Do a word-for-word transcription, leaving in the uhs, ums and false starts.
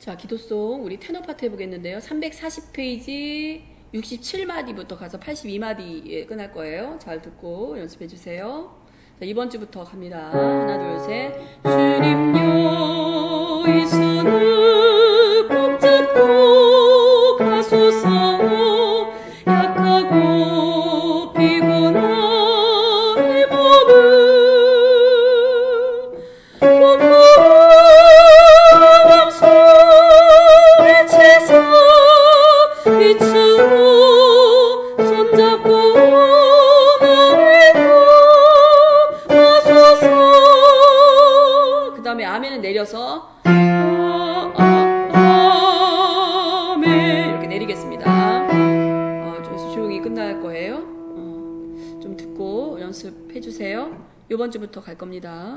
자, 기도송 우리 테너 파트 해보겠는데요. 삼백사십 페이지 육십칠 마디부터 가서 팔십이 마디에 끝날 거예요. 잘 듣고 연습해 주세요. 자, 이번 주부터 갑니다. 하나, 둘, 셋. 주님여 이 손을 꼭 잡고 가소서. 약하고 피곤한 이 몸을 빛으로 손잡고 나를 도와소서. 그 다음에 아멘은 내려서 아, 아, 아멘 이렇게 내리겠습니다. 어, 좀 조용히 끝날 거예요. 어, 좀 듣고 연습해 주세요. 이번 주부터 갈 겁니다.